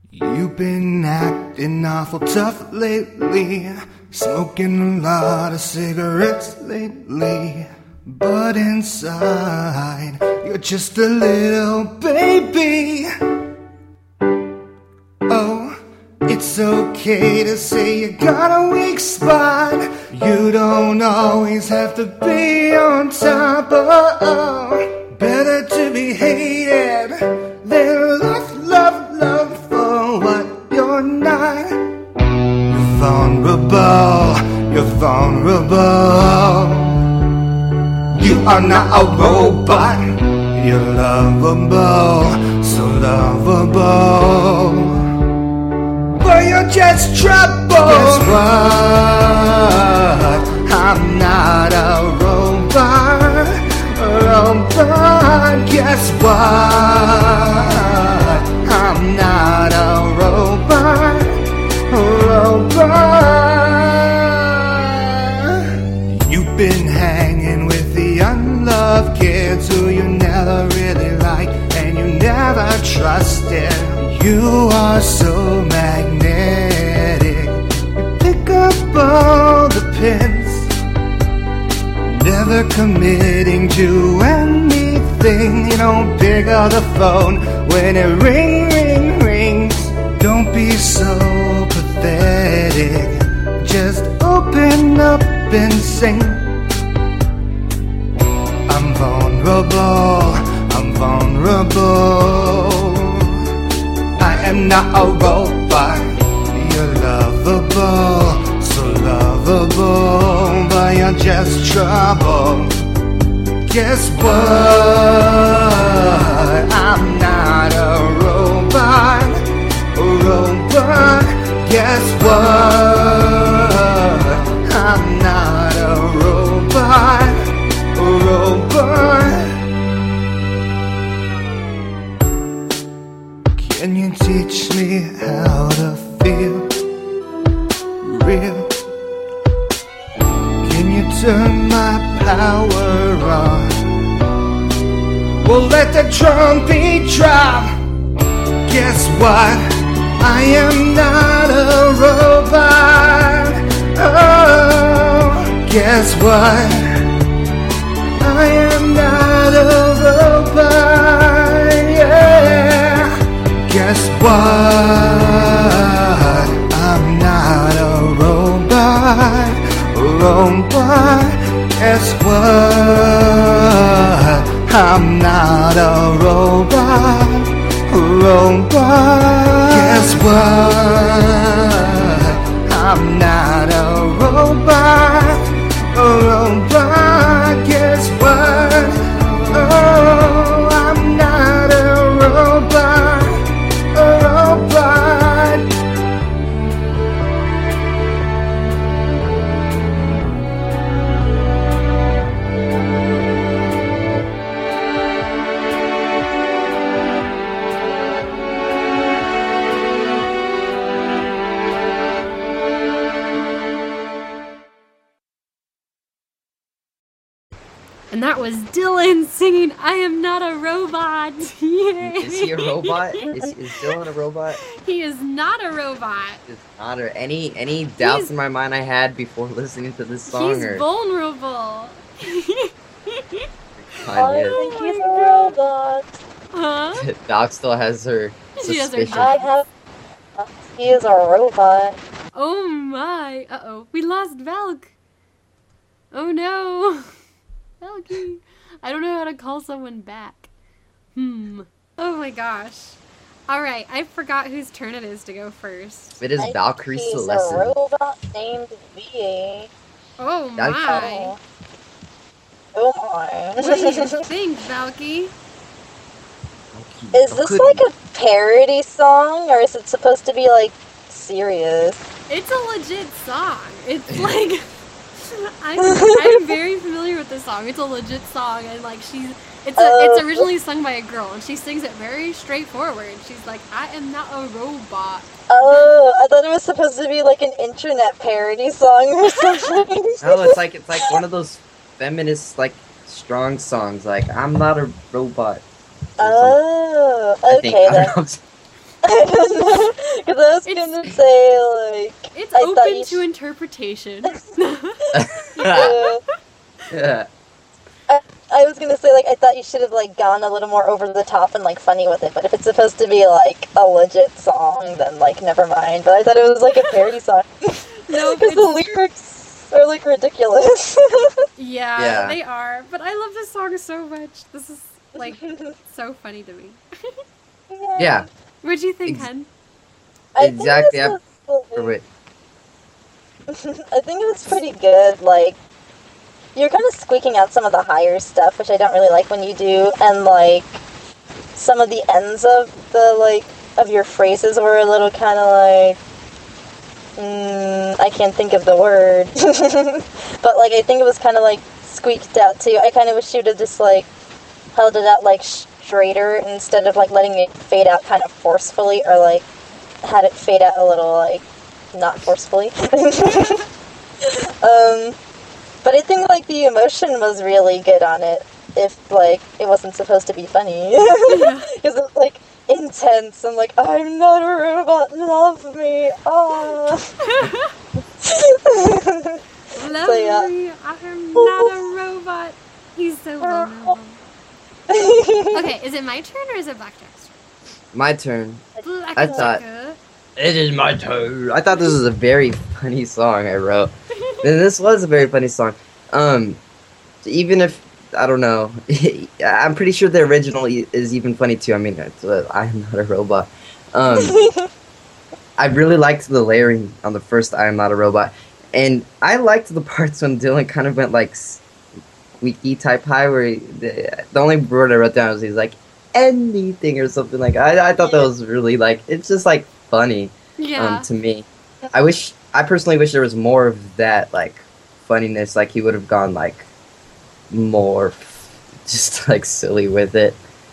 You've been acting awful tough lately, smoking a lot of cigarettes lately, but inside you're just a little baby. Oh, it's okay to say you got a weak spot. You don't always have to be on top. Oh, better to be hated than love for what you're not. You're vulnerable, you're vulnerable. You are not a robot. You're lovable, so lovable, but you're just trouble. Guess what? I'm not a robot. Guess what? I'm not a robot. You've been hanging with the unloved kids who you never really liked and you never trusted. You are so magnetic. You pick up all the pins, never committing to anything. You don't pick up the phone when it rings. Don't be so pathetic. Just open up and sing. I'm vulnerable, I'm vulnerable. I am not a robot. You're lovable, so lovable, but you're just trouble. Guess what? I'm not a robot. Guess what? I'm not a robot. Can you teach me how to feel real? Can you turn my power on? Well, let the drum beat drop. Guess what? I am not a robot. Oh, guess what? I am not a robot. Yeah. Guess what? I'm not a robot. Guess what? I'm not a robot. Guess what? I'm not a robot. Guess what? Oh, I'm not a robot. And that was Dylan singing I Am Not a Robot. Yay. Is he a robot? Is Dylan a robot? He is not a robot. Is not any doubts in my mind I had before listening to this song? He's vulnerable. I think he's a robot. Huh? Doc still has her suspicion. He is a robot. Oh my. Uh-oh. We lost Valk. Oh no. Valky. I don't know how to call someone back. Oh my gosh. Alright, I forgot whose turn it is to go first. It is Valkyrie Celeste. He's a robot named VA. Oh my. Oh my. What do you think, Valky? Is this like a parody song, or is it supposed to be like serious? It's a legit song. It's like... I'm very familiar with this song. It's a legit song, and like it's originally sung by a girl, and she sings it very straightforward. She's like, "I am not a robot." Oh, I thought it was supposed to be like an internet parody song or something. No, it's like one of those feminist like strong songs, like I'm not a robot. Oh, okay then. I don't know, because I was gonna say, like... It's I thought open you to interpretation. Yeah. I was gonna say, like, I thought you should have, like, gone a little more over the top and, like, funny with it, but if it's supposed to be, like, a legit song, then, like, never mind. But I thought it was, like, a parody song. No, Because the lyrics are, like, ridiculous. yeah, they are. But I love this song so much. This is, like, so funny to me. Yeah. What'd you think, Hen? Exactly. I Wait. think it was pretty good, like... You're kind of squeaking out some of the higher stuff, which I don't really like when you do, and, like, some of the ends of the, like, of your phrases were a little kind of like, I can't think of the word, but, like, I think it was kind of, like, squeaked out, too. I kind of wish you'd have just, like, held it out, like, straighter, instead of, like, letting it fade out kind of forcefully, or, like, had it fade out a little, like, not forcefully. But I think, like, the emotion was really good on it, if, like, it wasn't supposed to be funny. Because it's, like, intense, and, like, I'm not a robot, love me, Love me, I'm not a robot. He's so vulnerable. Okay, is it my turn or is it Blackjack's turn? My turn. Blackjack. I thought it is my turn. I thought this was a very funny song I wrote. And this was a very funny song. Even if I don't know, I'm pretty sure the original is even funny too. I mean, I'm not a robot. I really liked the layering on the first "I am not a robot," and I liked the parts when Dylan kind of went like squeaky type high, where the only word I wrote down was he's like anything or something like. I thought that was really like it's just like funny. Yeah. To me, I personally wish there was more of that like funniness. Like he would have gone like more just like silly with it.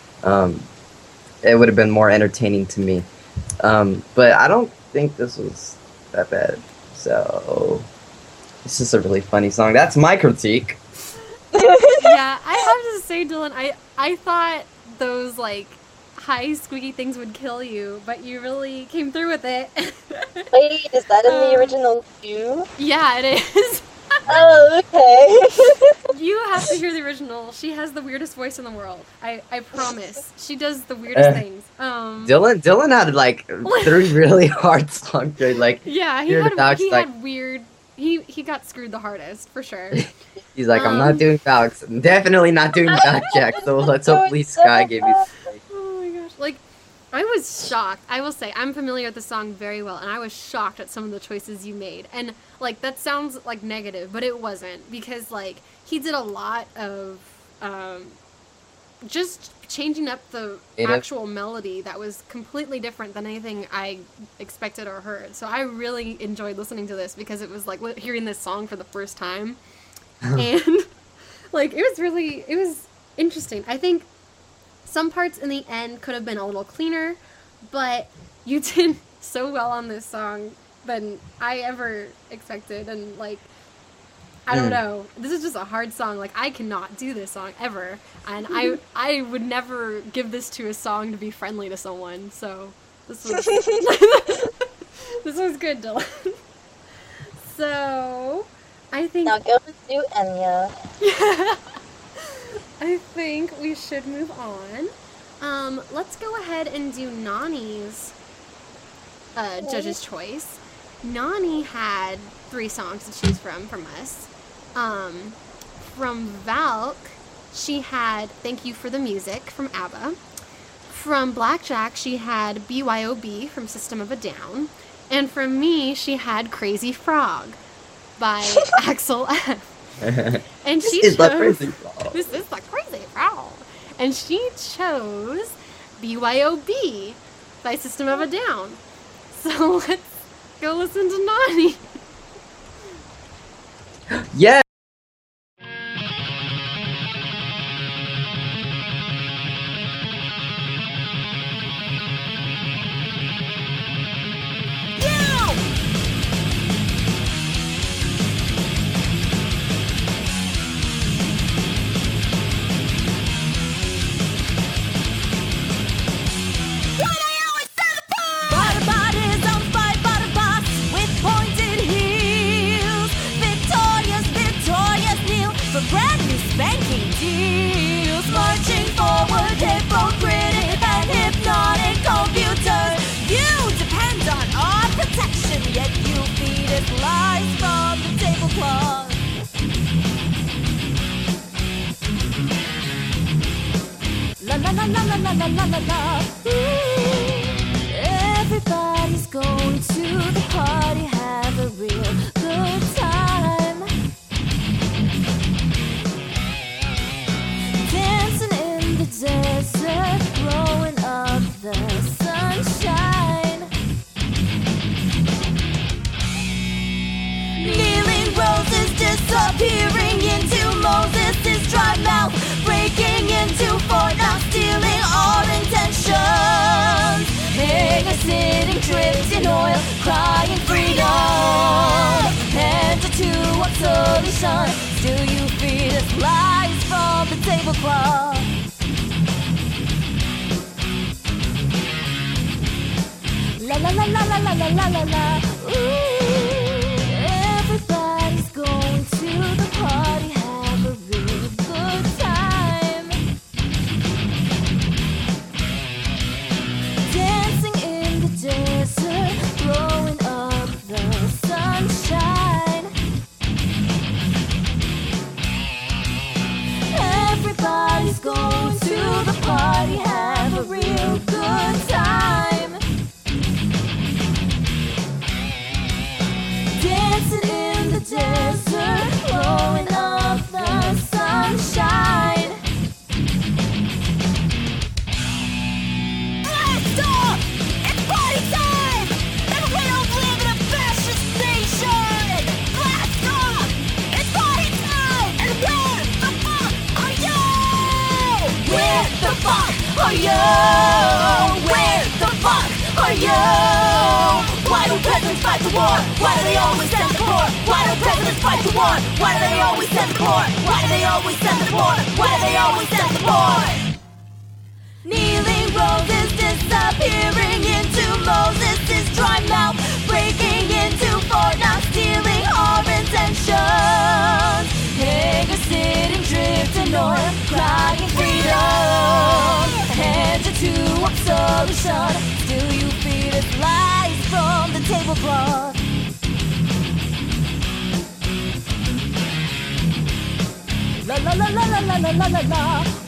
It would have been more entertaining to me. But I don't think this was that bad. So it's just a really funny song. That's my critique. Yeah, I have to say, Dylan, I thought those like high squeaky things would kill you, but you really came through with it. Wait, is that in the original too? Yeah, it is. Oh, okay. You have to hear the original. She has the weirdest voice in the world. I promise. She does the weirdest things. Dylan had like 3 really hard songs. Right? Like yeah, he had weird. He got screwed the hardest for sure. He's like, I'm not doing Valks. I'm definitely not doing Blackjack. So let's hope Lee Sky gave me. Oh my gosh! Like, I was shocked. I will say I'm familiar with the song very well, and I was shocked at some of the choices you made. And like that sounds like negative, but it wasn't, because like he did a lot of just changing up the actual melody that was completely different than anything I expected or heard. So I really enjoyed listening to this because it was like hearing this song for the first time. And like it was interesting. I think some parts in the end could have been a little cleaner, but you did so well on this song than I ever expected. And like, I don't know, this is just a hard song. Like, I cannot do this song ever, and I would never give this to a song to be friendly to someone. So this was this was good, Dylan. So I think now go do Enya. Yeah. I think we should move on. Let's go ahead and do Nani's judge's choice. Nani had 3 songs to choose from us. From Valk, she had Thank You for the Music from ABBA. From Blackjack, she had BYOB from System of a Down. And from me, she had Crazy Frog by Axel F. And she This is the chose Crazy Frog. This is the Crazy Frog. And she chose BYOB by System of a Down. So let's go listen to Nani. Yeah. la la la la la la la. Ooh, everybody's going to the party, have a real good time. Dancing in the desert, blowing up the sunshine. Kneeling roses disappearing into Moses' dry mouth, breaking into Fort Knox, stealing our intentions. Hang a sitting, dripped in oil, crying freedom. And to what solution? Still you feed us lies from the tablecloth. La la la la la la la la la la. Ooh, everybody's going to the party, have a real good time. Dancing in the desert, blowing up the sunshine. Everybody's going to the party, have a real good time. Dancing in the desert, blowing up the sunshine. Blast off! It's party time! And we don't live in a fascist nation! Blast off! It's party time! And where the fuck are you? Where the fuck are you? Where the fuck are you? Why do presidents fight the war? Why do they always send the poor? Why do presidents fight the war? Why do they always send the poor? Why do they always send the poor? Why do they always send the poor? Kneeling roses disappearing into Moses' dry mouth, breaking into Fort Knox, stealing our intentions. Hager sitting, drifting oil, crying freedom. Hand to what solution? Still you feed us lies from the tablecloth. La la la la la la la la la la.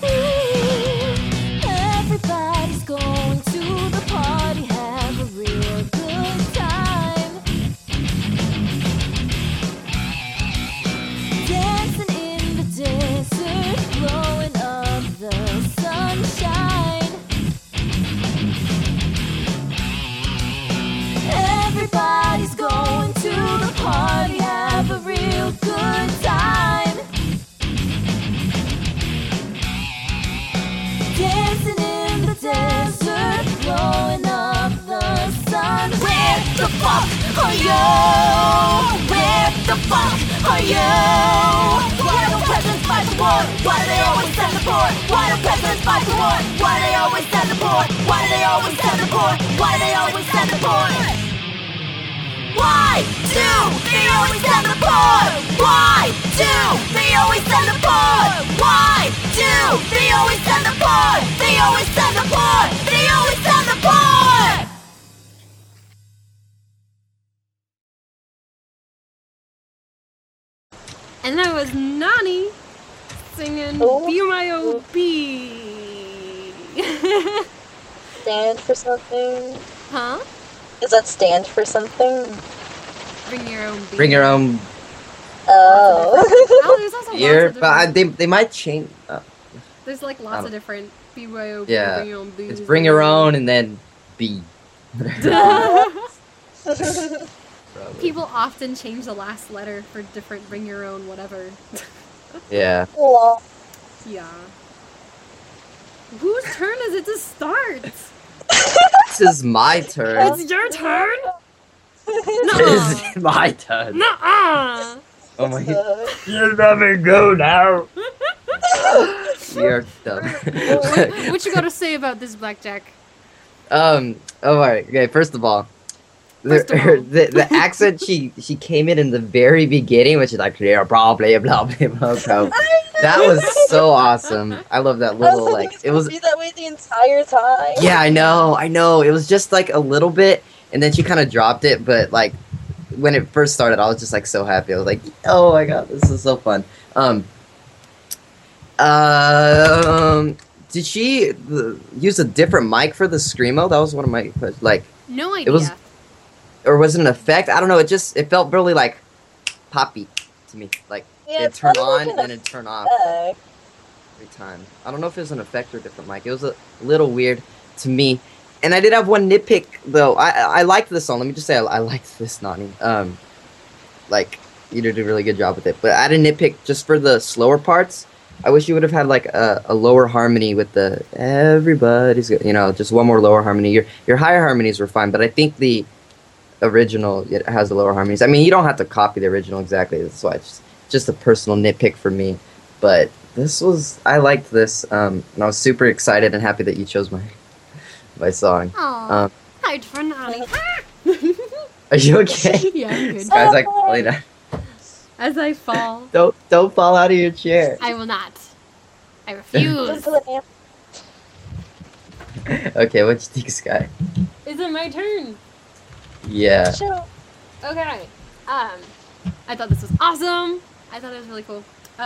Ooh, everybody's going to the party, have a real good time. Dancing in the desert, blowing up the sunshine. Everybody's going to the party, have a real good time. Dancing in the desert, blowing up the sun. Where the fuck are you? Where the fuck are you? Why don't presidents fight the war? Why do they always send the poor? Why do presidents fight the war? Why do they always send the poor? Why do they always send the poor? Why do they always send the poor? Why do they always send the poor? Why do they always send the poor? Why do they always send the poor? They always send the poor. They always send the poor. And that was Nani singing Oh. BYOB. Stand for something? Huh? Does that stand for something? Bring your own beer. Bring your own Oh. Oh, there's also beer, lots of but different, they might change. there's like lots of different BYOB. Yeah, Bring your own booze. it's bring your own and then B. Probably. People often change the last letter for different bring your own whatever. Yeah. Well, Yeah. Whose turn is it to start? This is my turn. It's your turn? This is my turn. Nuh-uh! Oh my god. You let me go now. You're dumb. What you gotta say about this blackjack? Oh, alright. Okay, first of all, First of all. the accent she came in the very beginning, which is like, yeah, blah, blah, blah, blah, blah, blah. That was so awesome. I love that I was little, like, like, it was, be that way the entire time. yeah, I know. It was just like a little bit, and then she kind of dropped it, but like, when it first started, I was just like so happy. I was like, oh my god, this is so fun. did she use a different mic for the screamo? That was one of my like. No idea. It was, or was it an effect? I don't know. It felt really like poppy to me. Like Yeah, it'd it's turn probably on like and an it'd turn off effect. every time. I don't know if it was an effect or a different mic. It was a little weird to me. And I did have one nitpick though. I liked this song. Let me just say I liked this, Nani. Like you did a really good job with it. But I had a nitpick just for the slower parts. I wish you would have had like a lower harmony with the everybody's, just one more lower harmony. Your higher harmonies were fine, but I think the original it has the lower harmonies. I mean, you don't have to copy the original exactly. That's why it's just a personal nitpick for me. But I liked this, and I was super excited and happy that you chose my song. Aw, hide for Nani. Are you okay? Yeah, I'm good. This guy's like falling down. As I fall, Don't fall out of your chair. I will not. I Don't refuse. do it, man. Okay, what you think, Sky? Is it my turn? Yeah. Sure. Okay. I thought this was awesome. I thought it was really cool.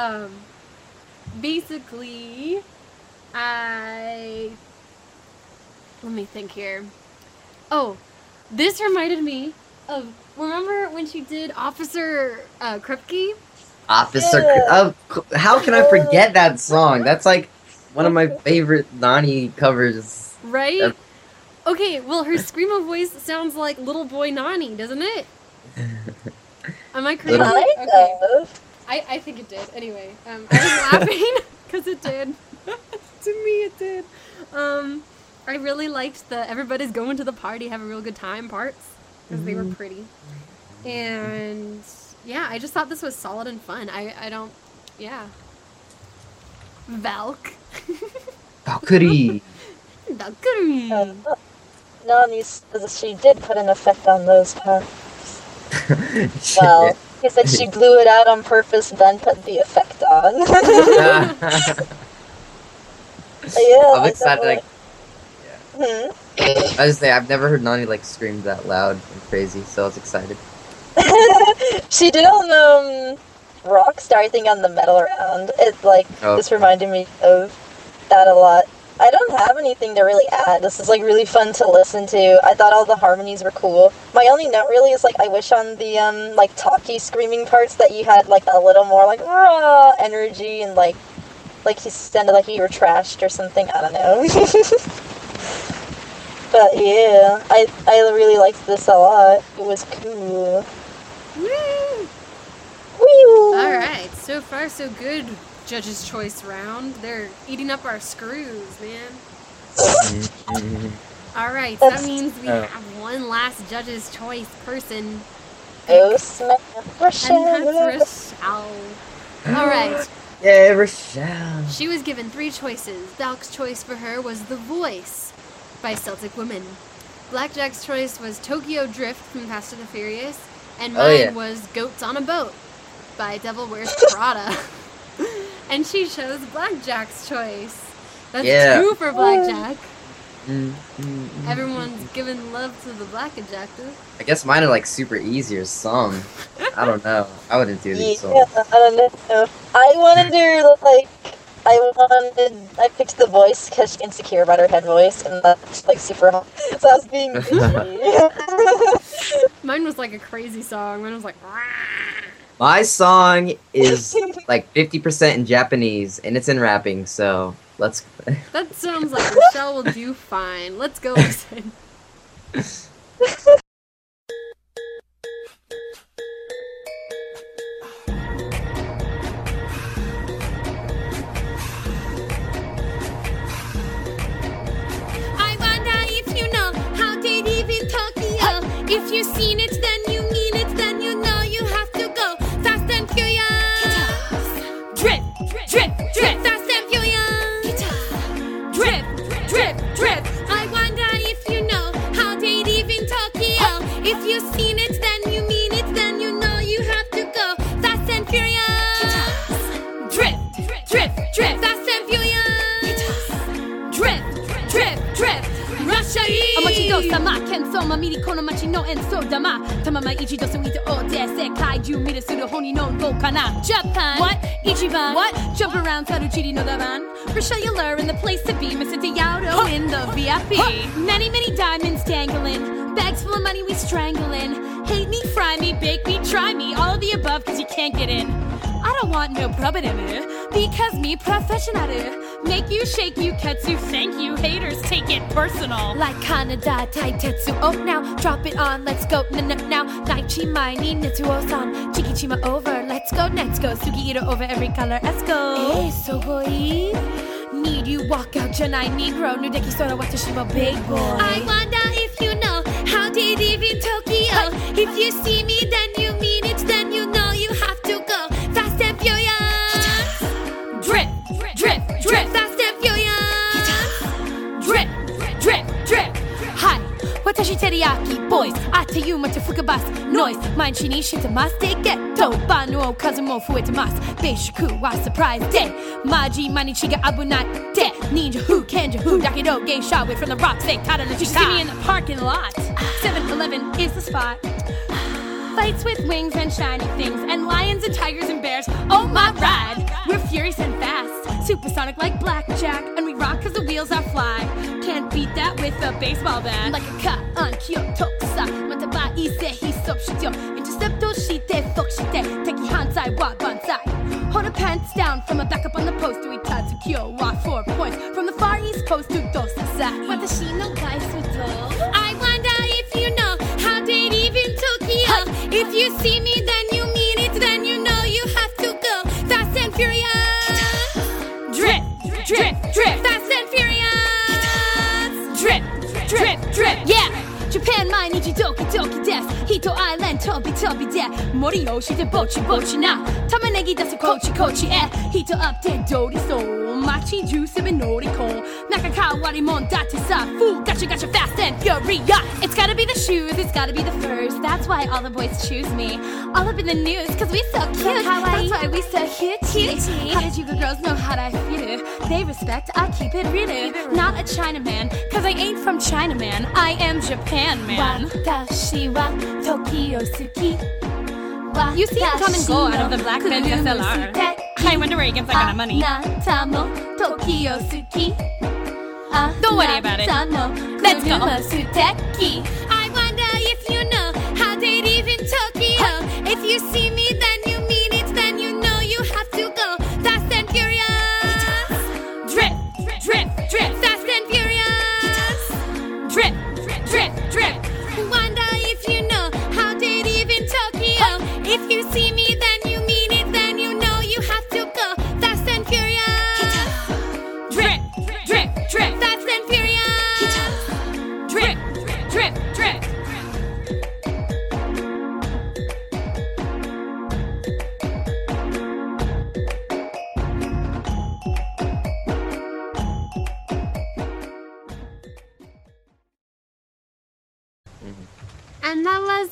Basically, let me think here. Oh, this reminded me of, remember when she did Officer Kripke? Officer. Yeah. How can I forget that song? That's like one of my favorite Nani covers. Right? Okay, well, her screamo voice sounds like Little Boy Nani, doesn't it? Am I crazy? Little- Kind Okay. of. I think it did. Anyway, I was laughing because it did. To me, it did. I really liked the everybody's going to the party, have a real good time parts because they were pretty. And yeah, I just thought this was solid and fun. I don't, yeah. Valk. Valkyrie. Valkyrie. Nani says she did put an effect on those parts. Well, he said she blew it out on purpose, then put the effect on. Yeah, I'm excited. Like, Hmm. I just say I've never heard Nani like scream that loud and crazy, so I was excited. She did on Rockstar thing on the metal round. It Oh. just reminded me of that a lot. I don't have anything to really add. This is like really fun to listen to. I thought all the harmonies were cool. My only note really is like I wish on the like talky screaming parts that you had like a little more like raw energy and like he sounded like you were trashed or something. I don't know. But yeah, I really liked this a lot. It was cool. Woo! Woo! Alright, so far so good, Judge's Choice round. They're eating up our screws, man. Alright, so that means we have one last Judge's Choice person. Oh, snap. And that's Rochelle. Alright, Yeah, Rochelle. she was given 3 choices. Valk's choice for her was The Voice by Celtic Woman. Blackjack's choice was Tokyo Drift from Fast and the Furious. And Oh, mine yeah. was Goats on a Boat by Devil Wears Prada. And she chose Blackjack's choice. That's Yeah. 2 for Blackjack. Mm. Everyone's giving love to the Blackjack. I guess mine are like super easy or some. I don't know. I wouldn't do these Yeah, songs. I don't know. I picked The Voice because she's insecure about her head voice, and that's like super hot. So I was being bitchy. Mine was like a crazy song. Mine was like, My song is like 50% in Japanese and it's in rapping, so let's. that sounds like Rochelle will do fine. Let's go listen. I wonder if you know how they live in Tokyo. If you've seen it, then you mean it, then you know you have to go fast and furious. Drip, drip, drip, fast and furious. Drip, drip, drip. I wonder if you know how they live in Tokyo. If you've seen it, then you mean it, then you know you have to go fast and furious. Drip, drip, drip, fast and furious. Drip, drip, drip. Rush お待ちどうさま喧騒まみりこの街の演奏玉たまま一度過ぎておで世界中見るする本の豪華な Japan What? 一番 What? Jump around サルチリのダバン Rishalular in the place to be Mr. Diauto in the VIP Many many diamonds dangling Bags full of money we strangling Hate me, fry me, bake me, try me All of the above cause you can't get in I don't want no problem because me professional make you shake you ketsu thank you haters take it personal like Canada Taitetsu oh now drop it on let's go now Naichi mai ni Netsuo-san Chikichima over let's go Sugi-iro over every color let's go sogoi Need you walk out janai Negro Nudeki sora watashi mo big boy I wonder if you know how they live in Tokyo If you see me then you mean it then you know you have to go Fast and furious Drip, drip, drip Fast and furious Drip, drip, drip Hi, watashi teriyaki boys あっという間と吹くバスノイズ毎日にしてますでゲットバーの数も増えてますベーシックはサプライズでマジ毎日が危ないで忍者風賢者風だけどゲイシャーウェイ from the rocks でただの時間 You see me in the parking lot 7-Eleven is the spot Fights with wings and shiny things And lions and tigers and bears Oh my ride We're furious and fast Supersonic like blackjack And we rock cause the wheels are fly Can't beat that with a baseball bat Like a cut on Kyoto sa Mata ba ise hisop shityo Intercepto shite fuck shite Teki hansai wa bansai Hold her pants down from a back up on the post to Itatsu Kyo wa 4 points From the far east coast to Dosasai Watashi no kaisu to I wonder if you know How they live in Tokyo If you see me then you mean it Then you know you have to go Fast and furious Drip, drip, drip Fast and furious Drip, drip, drip Yeah Japan 毎日ドキドキです人アイランド飛び飛びで森をしてぼちぼちな玉ねぎ出すこっちこっちへ人アップで通りそう街中すべ乗り込む仲変わりもんだってさ Fool gotcha gotcha fast and furious It's gotta be the shoes, it's gotta be the furs That's why all the boys choose me All up in the news cause we so cute That's why we so cute How did you good girls know how I feel They respect, I keep it real Not a Chinaman Cause I ain't from China man I am Japan man Watashi wa Tokyo suki You see him come and go out of the Black Men's SLR I wonder where he gets that kind of money Don't worry about it Let's go I wonder if you know How they live in Tokyo If you see me then you mean it Then you know you have to go Fast and furious Drip, drip, drip Fast and furious Drip, drip, drip Wonder if you know How they live in Tokyo If you see me then you mean it Then you know you have to go Fast and furious Drip, drip, drip Fast and furious Drip, drip, drip And that was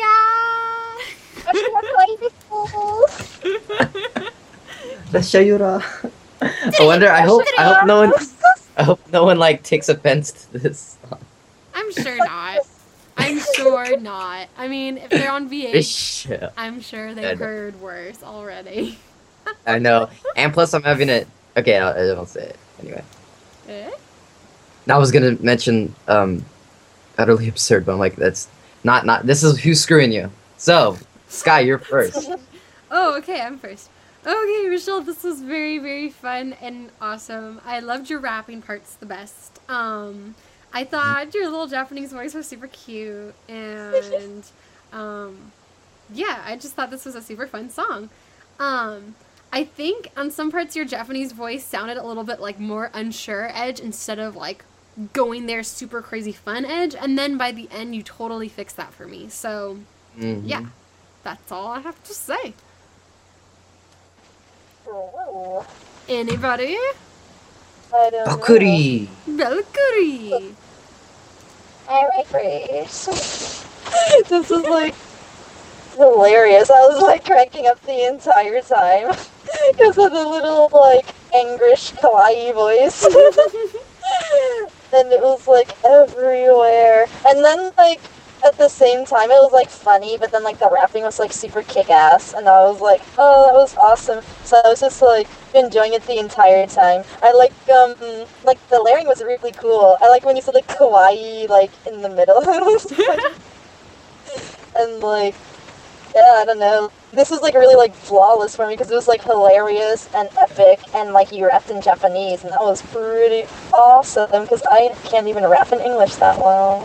Rashaya! Rashayura. I wonder. I hope no one like takes offense to this song. I'm sure not. I'm sure not. I mean, if they're on VH, I'm sure they've heard worse already. I know. And plus, I'm having it. Okay, I don't say it anyway. Eh? I was gonna mention utterly absurd, but I'm like, that's not. This is who's screwing you. So, Sky, you're first. Oh, okay, I'm first. Okay, Michelle, this was very, very fun and awesome. I loved your rapping parts the best. I thought your little Japanese voice was super cute, and yeah, I just thought this was a super fun song. I think on some parts your Japanese voice sounded a little bit like more unsure edge instead of like going there super crazy fun edge, and then by the end you totally fixed that for me. So yeah, that's all I have to say. Anybody? I don't know. Bakuri. Valkyrie. Alright, Grace. This is like hilarious. I was like cracking up the entire time because of the little like angrish kawaii voice. and it was like everywhere. And then like at the same time, it was like funny, but then like the rapping was like super kick-ass, and I was like, oh, that was awesome. So I was just like enjoying it the entire time. I like the layering was really cool. I like when you said like kawaii like in the middle. And like, yeah, I don't know. This was like really like flawless for me because it was like hilarious and epic, and like you rapped in Japanese, and that was pretty awesome because I can't even rap in English that well.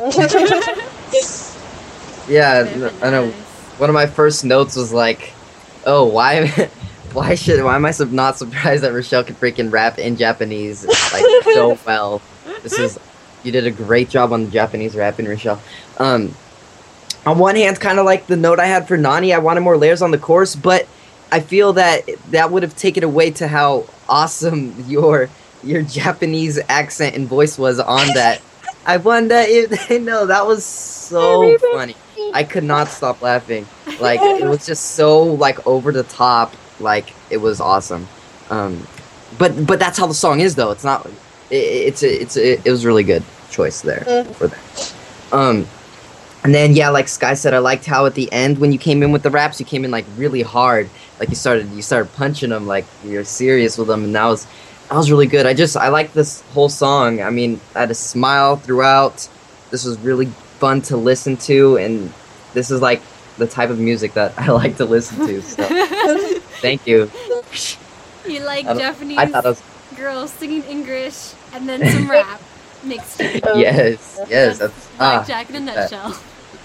Yeah, Very I know. nice. One of my first notes was like, "Oh, why am I not surprised that Rochelle could freaking rap in Japanese like so well? You did a great job on the Japanese rapping, Rochelle." On one hand, kind of like the note I had for Nani, I wanted more layers on the chorus, but I feel that would have taken away to how awesome your Japanese accent and voice was on that. I wonder if they know that was so funny. I could not stop laughing. Like it was just so like over the top. Like it was awesome. But that's how the song is though. It's not. It was a really good choice there for that. And then yeah, like Sky said, I liked how at the end when you came in with the raps, you came in like really hard. Like you started punching them, like you're serious with them, and that was really good. I like this whole song. I mean, I had a smile throughout. This was really fun to listen to, and this is like the type of music that I like to listen to. So thank you. You like I Japanese thought it was girls singing English and then some rap mixed in. yes. That's Ah, Blackjack in a nutshell.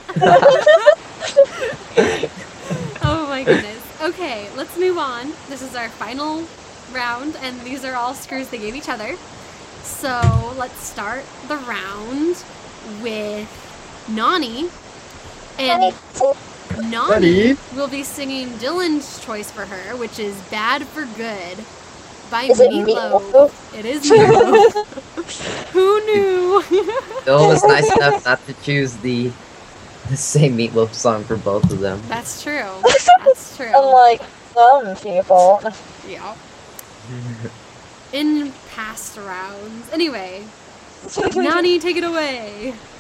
Oh my goodness. Okay, let's move on. This is our final round, and these are all screws they gave each other. So let's start the round with Nani. And Nani will be singing Dylan's choice for her, which is Bad for Good by Is it Meatloaf. Meatloaf? It is Meatloaf. Who knew? Bill was nice enough not to choose the same Meatloaf song for both of them. That's true. That's true. Unlike some people. Yeah. In past rounds. Anyway, Nani, take it away.